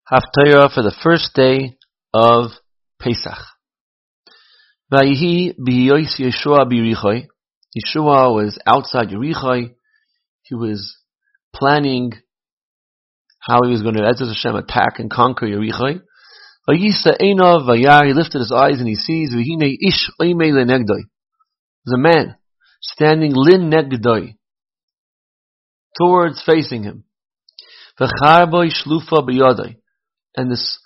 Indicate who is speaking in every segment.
Speaker 1: Haftarah for the first day of Pesach. Vayihi b'yois Yeshua b'Yerichai. Yeshua was outside Yerichai. He was planning how he was going to, Ezra Hashem, attack and conquer Yerichai. Vayisa Einav Vayar. He lifted his eyes and he sees V'hinei ish oimei lenegdoi. There's a man standing lin negdoi, towards facing him. V'charboi shlufa b'yadai. And this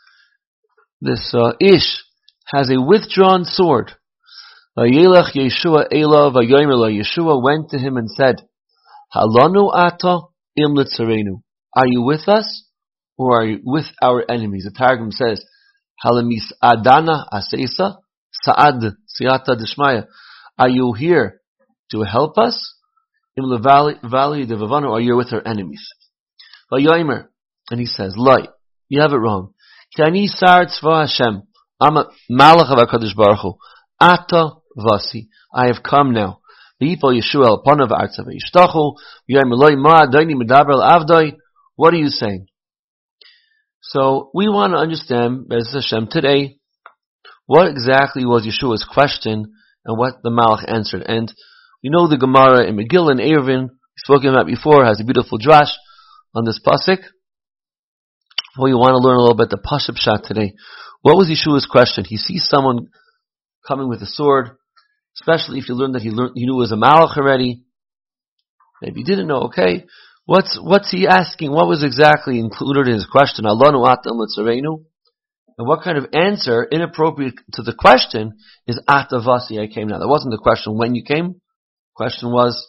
Speaker 1: ish has a withdrawn sword. Vayelech Yeshua Ela Vayomer lo. Yeshua went to him and said, Halanu ata im litzarenu. Are you with us, or are you with our enemies? The Targum says, Halamis adana aseisa saad siyata deshmaya. Are you here to help us? Im levali devavanu. Are you with our enemies? Vayomer. And he says, Loi. You have it wrong. Kani sar tzva Hashem. I'm a malach of HaKadosh Baruch Hu. Ata vasi. I have come now. V'yipol Yeshua el panav artza v'yishtachu. V'yomer loi ma adayni medaber el avdai. What are you saying? So we want to understand, Be'ez Hashem, today, what exactly was Yeshua's question and what the malach answered. And we know the Gemara in Megillah and Eruvin, spoken about before, has a beautiful drash on this pasuk. We want to learn a little bit the Pashup Pshat today. What was Yeshua's question? He sees someone coming with a sword, especially if you learn that he knew it was a malach already. Maybe he didn't know, okay. What's he asking? What was exactly included in his question? Alanu atam l'tzarenu. And what kind of answer, inappropriate to the question, is ata vasi, I came now. That wasn't the question when you came. The question was,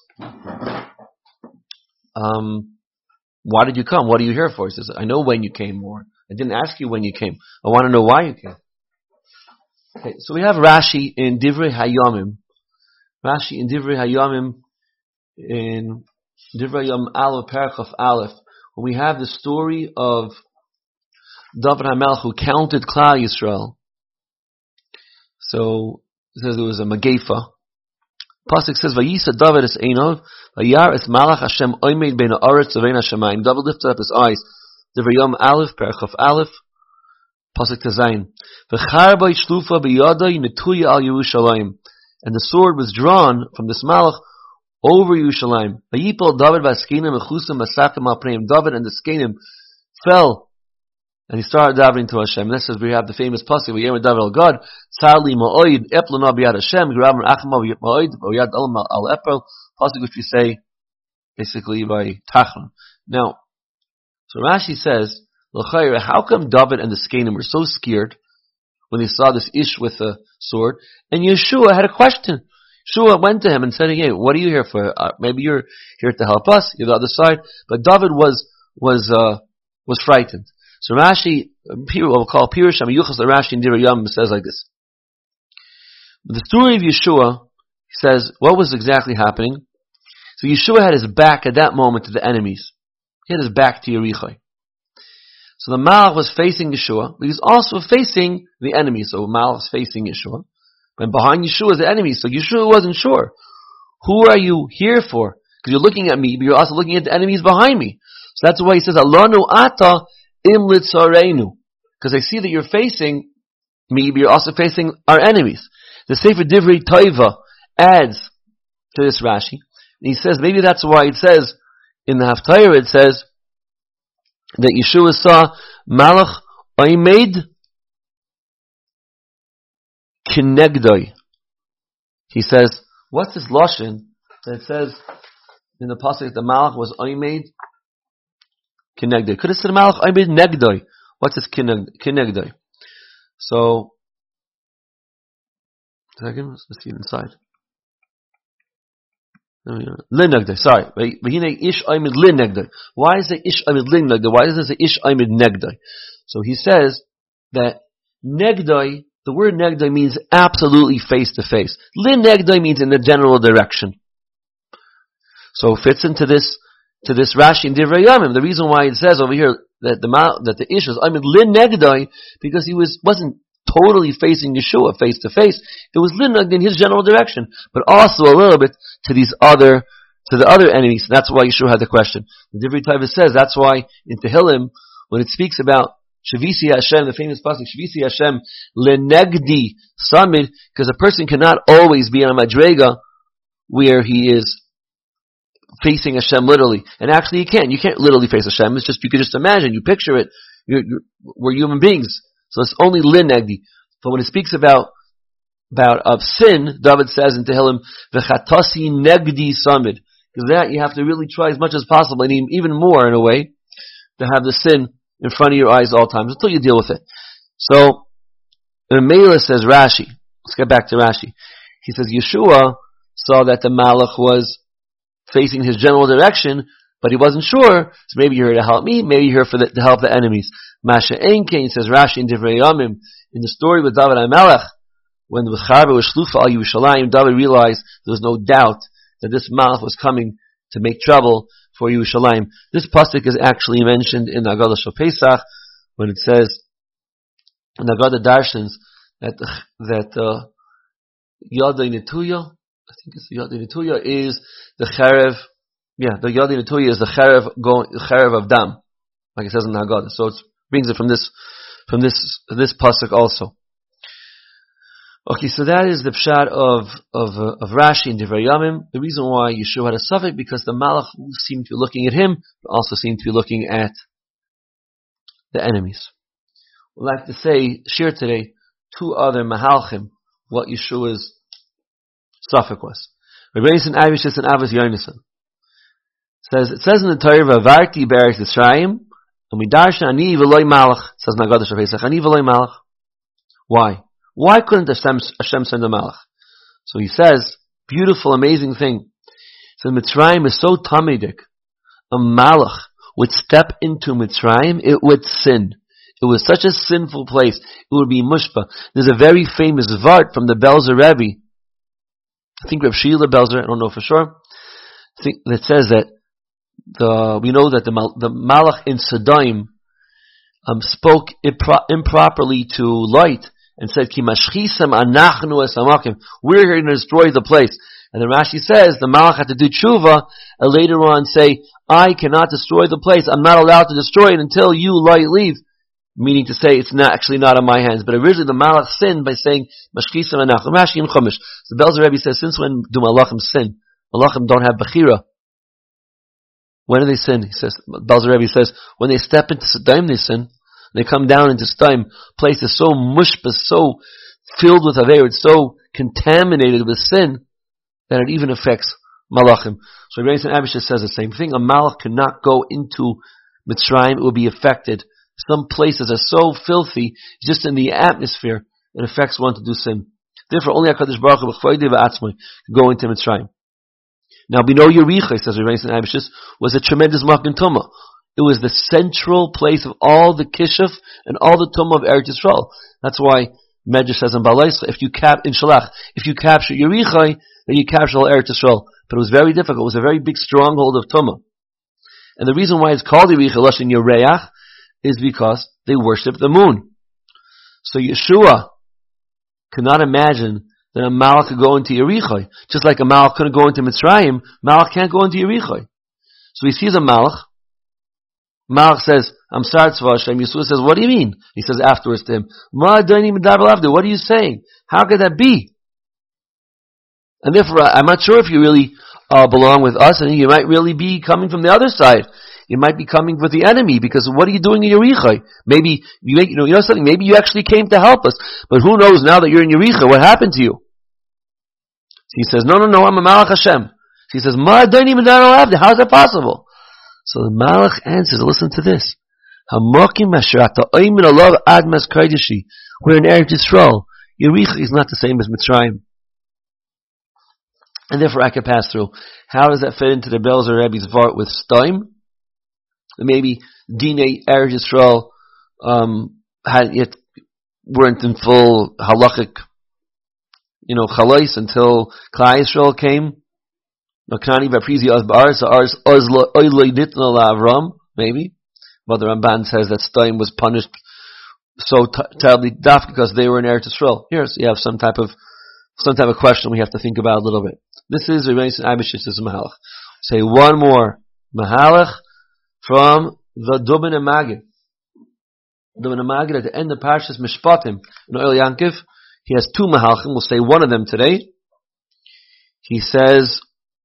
Speaker 1: why did you come? What are you here for? He says, I know when you came, or I didn't ask you when you came. I want to know why you came. Okay, so we have Rashi in Divrei Hayamim. Rashi in Divrei Hayamim, in Divrei Hayam Aleph, Paragraph Aleph, when we have the story of David HaMelech who counted Klal Yisrael. So, it says there was a Magefa. Pasuk says, Vayisa David es Einov, Vayar es Malach Hashem oimed bein ha'aretz uvein hashamayim. David lifted up his eyes. Divrei Hayam Aleph, Paragraph Aleph, Pasuk Tezayin. V'charboi shlufa b'yadai netuya al Yerushalayim. And the sword was drawn from this Malach over Yerushalayim. Vayipol David v'askenim echusim masachim al pneim. David and the skenim fell, and he started davening to Hashem. And this is where we have the famous pasuk, V'yemer David el God, Tzar li ma'oid, eplona b'yad Hashem, G'rav merachma ma'oid, b'yad elam al epel, pasuk which we say, basically by Tachon. Now, so Rashi says, L'chayra, how come David and the skenim were so scared when they saw this ish with a sword? And Yeshua had a question. Yeshua went to him and said, hey, what are you here for? Maybe you're here to help us. You're the other side. But David was frightened. So Rashi, what we'll call Pirush HaMiyuchas, the Rashi in Divrei Hayamim says like this. The story of Yeshua, he says, what was exactly happening? So Yeshua had his back at that moment to the enemies. He had his back to Yerichai. So the Malach was facing Yeshua, but he was also facing the enemy. So Malach was facing Yeshua. And behind Yeshua is the enemy. So Yeshua wasn't sure. Who are you here for? Because you're looking at me, but you're also looking at the enemies behind me. So that's why he says, Alanu ata im litzarenu. Because I see that you're facing me, but you're also facing our enemies. The Sefer Divrei Toiva adds to this Rashi. And he says, maybe that's why it says, in the Haftarah it says, that Yeshua saw Malach Oimed Kinegdoi. He says, what's this Lashon that it says in the pasuk that the Malach was Oimed Kinegdoi? Could have said Malach Oimed Negdoi. What's this Kinegdoi? So, let's see it inside. Linegdoi, sorry. Ish Oimid Linegdoi. Why is it Ish Oimid Linegdoi? Why doesn't it say Ish Oimid Negdoi? So he says that Negdoi, the word Negdoi means absolutely face to face. Linegdoi means in the general direction. So it fits into this Rashi in Divrei Hayamim. The reason why it says over here that the Ish was Oimid Linegdoi, because he wasn't totally facing Yeshua face to face. It was linug in his general direction, but also a little bit to the other enemies. That's why Yeshua had the question. The Divrei Toiva says that's why in Tehillim, when it speaks about Shavisi Hashem, the famous pasuk, Shavisi Hashem lenegdi samid, because a person cannot always be on a madrega where he is facing Hashem literally. And actually you can't. You can't literally face Hashem. It's just, you could just imagine, you picture it. We're human beings. So it's only lenegdi. But when it speaks about of sin, David says in Tehillim, v'chatasi negdi samid. Because that you have to really try as much as possible, and even more in a way, to have the sin in front of your eyes all times until you deal with it. So, Mela says Rashi. Let's get back to Rashi. He says Yeshua saw that the Malach was facing his general direction, but he wasn't sure. So maybe you're here to help me. Maybe you're here to help the enemies. Masha Enkein, says Rashi in Divrei Yamim, in the story with David HaMelech, when the Charba was shlufa al Yerushalayim, David realized there was no doubt that this Malach was coming to make trouble for Yerushalayim. This pasuk is actually mentioned in the Haggadah Shel Pesach, when it says in the Haggadah Darshans that Yadai Netuya, I think it's the Yadai Netuya, is the Cherev. Yeah, the Yadai Netuya is the Cherev of Dam, like it says in the Haggadah. So it brings it from this pasuk also. Okay, so that is the pshat of Rashi and Divrei Yamim. The reason why Yeshua had a suffix, because the Malach seemed to be looking at him, but also seemed to be looking at the enemies. We'd like to share today two other Mahalchim, what Yeshua's suffix was. Rabbi Yisrael Avishis and Avos Yonason. It says in the Torah, Vavarti Be'eretz Yisraim, and Midarshan Ani V'loi Malach. It says in Haggadah Shel Pesach, Ani V'loi Malach. Why? Why couldn't Hashem send a Malach? So he says, beautiful, amazing thing. So Mitzrayim is so tamidik. A Malach would step into Mitzrayim, it would sin. It was such a sinful place. It would be mushpa. There's a very famous vart from the Belzer Rebbe. I think Reb Sheila Belzer, I don't know for sure. I think that says that we know that the Malach in Sodom spoke improperly to Lot, and said, Ki mashchisam anachnu es hamakim. We're here to destroy the place. And then Rashi says, the Malach had to do tshuva, and later on say, I cannot destroy the place. I'm not allowed to destroy it until you leave. Meaning to say, it's actually not in my hands. But originally the Malach sinned by saying, mashchisam anachnu. Rashi in Chumash. So the Belzer Rebbe says, since when do Malachim sin? Malachim don't have bechira. When do they sin? He says, Belzer Rebbe says, when they step into Sodom, they sin. They come down into Sodom, place is so mushbah, so filled with aver, it's so contaminated with sin that it even affects malachim. So Rabbi Yisrael Abishah says the same thing. A malach cannot go into Mitzrayim; it will be affected. Some places are so filthy, just in the atmosphere, it affects one to do sin. Therefore, only HaKadosh Baruch Hu b'chvayde v'atzmai can go into Mitzrayim. Now we know Yericha, says Rabbi Yisrael Abishah, was a tremendous makan tumah. It was the central place of all the kishuf and all the tumah of Eretz Yisrael. That's why Medrash says in Balaisa, if you capture Yerichai, then you capture all Eretz Yisrael. But it was very difficult. It was a very big stronghold of tumah. And the reason why it's called Yericha Lashon Yereach is because they worship the moon. So Yeshua cannot imagine that a Malach could go into Yerichai. Just like a Malach couldn't go into Mitzrayim, Malach can't go into Yerichai. So he sees a Malach. Malach says, I'm sorry, Tzva Hashem. Yeshua says, what do you mean? He says afterwards to him, what are you saying? How could that be? And therefore, I'm not sure if you really belong with us, and you might really be coming from the other side. You might be coming with the enemy, because what are you doing in Yericha? Maybe, you know something, maybe you actually came to help us, but who knows now that you're in Yericha, what happened to you? He says, no, I'm a Malach Hashem. He says, how is that possible? So the Malach answers, listen to this. We're in Eretz Yisrael. Yericha is not the same as Mitzrayim. And therefore I can pass through. How does that fit into the Belzer Rebbe's vart with Sodom? Maybe Dinei Eretz Yisrael weren't in full halachic, chalais until Klal Yisrael came. Maybe. But the Ramban says that Sodom was punished so terribly because they were in Eretz Yisrael. Here, so you have some type of question we have to think about a little bit. This is Rabbi Yisrael Abish's Mahalach. Say one more Mahalach from the Dubin and Magid. The Magid at the end of Parshas Mishpatim in Oil Yankiv, he has two Mahalchim. We'll say one of them today. He says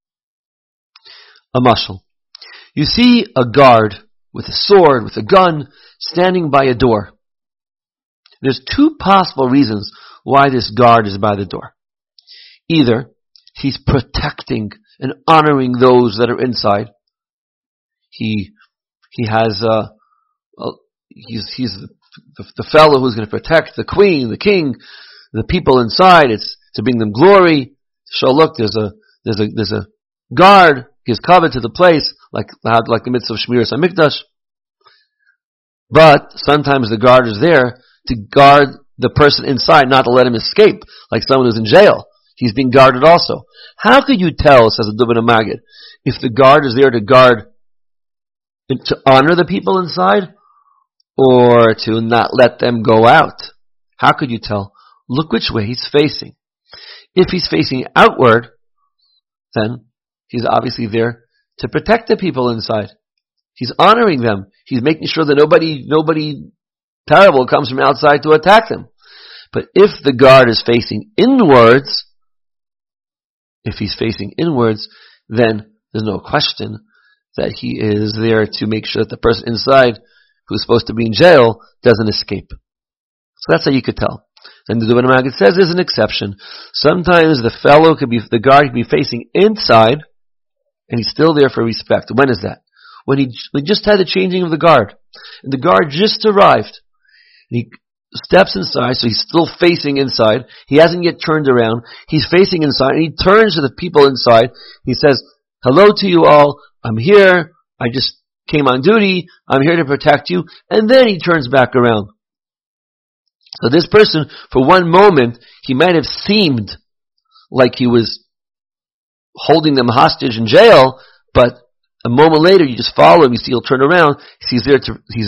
Speaker 1: a mashal. You see a guard with a sword, with a gun, standing by a door. There's two possible reasons why this guard is by the door. Either he's protecting and honoring those that are inside. He's the fellow who's going to protect the queen, the king, the people inside. It's to bring them glory. So look, there's a guard. He's covered to the place like the mitzvah of Shmiras HaMikdash. But sometimes the guard is there to guard the person inside, not to let him escape, like someone who's in jail. He's being guarded also. How could you tell, says the Dubin Magid, if the guard is there to guard, to honor the people inside, or to not let them go out? How could you tell? Look which way he's facing. If he's facing outward, then he's obviously there to protect the people inside. He's honoring them. He's making sure that nobody terrible comes from outside to attack them. But if the guard is facing inwards, then there's no question that he is there to make sure that the person inside who's supposed to be in jail doesn't escape. So that's how you could tell. And the Dubin Magid says there's an exception. Sometimes the guard could be facing inside, and he's still there for respect. When is that? When he just had the changing of the guard. And the guard just arrived. And he steps inside, so he's still facing inside. He hasn't yet turned around. He's facing inside, and he turns to the people inside. He says, hello to you all. I'm here. I just came on duty. I'm here to protect you. And then he turns back around. So this person, for one moment, he might have seemed like he was holding them hostage in jail, but a moment later, you just follow him. You see, he'll turn around. He's there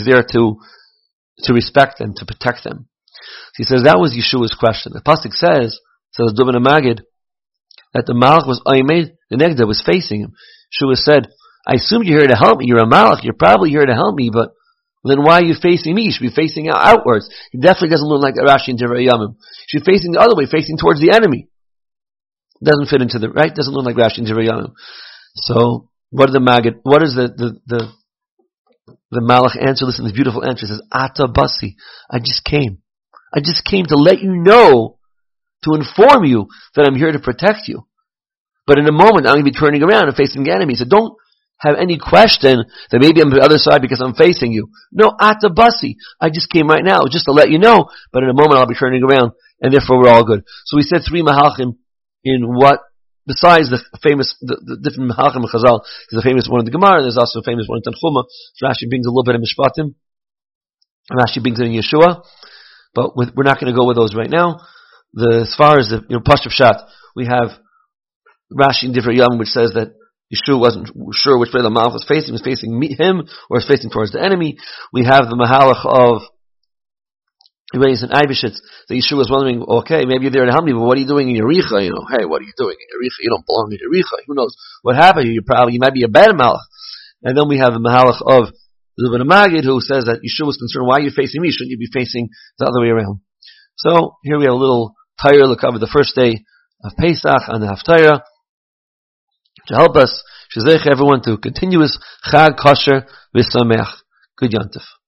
Speaker 1: to respect them, to protect them. He says that was Yeshua's question. The pasuk says Dubin Magid, that the Malach was Aymed, the Negda was facing him. Yeshua said, I assume you're here to help me. You're a Malach. You're probably here to help me, but then why are you facing me? You should be facing outwards. He definitely doesn't look like Rashi and Divrei Yamim. You should be facing the other way, facing towards the enemy. Doesn't fit into the right. Doesn't look like Rashi and Divrei Yamim. So what does the Malach answer? Listen to this beautiful answer. It says, Ata Basi. I just came to let you know, to inform you that I'm here to protect you. But in a moment, I'm going to be turning around and facing the enemy. So don't have any question that maybe I'm on the other side because I'm facing you. No, Ata Basi. I just came right now just to let you know, but in a moment I'll be turning around, and therefore we're all good. So we said three Mahalchim in what, besides the different Mahalchim of Chazal, there's a famous one in the Gemara, and there's also a famous one in Tanchuma. Rashi brings a little bit of Mishpatim, and Rashi brings it in Yeshua, but we're not going to go with those right now. As far as the Pashtuv Shat, we have Rashi in Divrei Yam, which says that Yeshua wasn't sure which way the Malach was facing him, or was facing towards the enemy. We have the Mahalach of Reis and Eibeshitz, that Yeshua was wondering, okay, maybe you're there to help me, but what are you doing in Yericha? Hey, what are you doing in Yericha? You don't belong in Yericha. Who knows what happened? You might be a bad Malach. And then we have the Mahalach of Dubin Magid, who says that Yeshua was concerned, why are you facing me? Shouldn't you be facing the other way around? So, here we have a little Torah to cover the first day of Pesach and the Haftarah to help us, Shazech everyone to continuous Chag Kosher V'Sameach. Good Yontif.